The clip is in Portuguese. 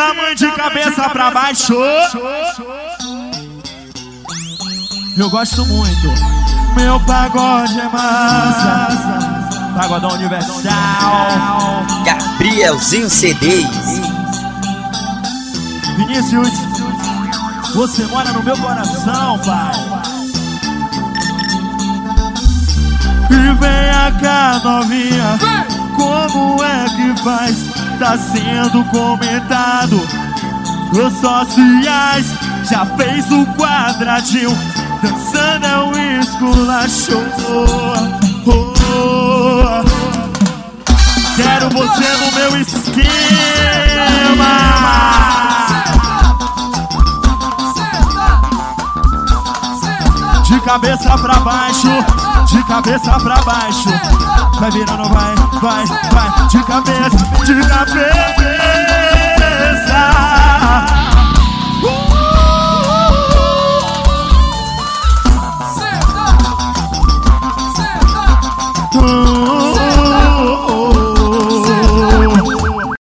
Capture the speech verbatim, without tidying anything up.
Fica mãe de cabeça pra baixo. Eu gosto muito. Meu pagode é massa. Pagodão universal. Gabrielzinho C Ds. Vinícius, você mora no meu coração, pai. E vem cá, novinha, como é que faz? Tá sendo comentado. Os sociais já fez o quadradinho. Dançando é um esculachou. Oh, oh. Quero você no meu esquema. De cabeça pra baixo, de cabeça pra baixo. Vai virando, vai, vai, vai. De cabeça, de cabeça.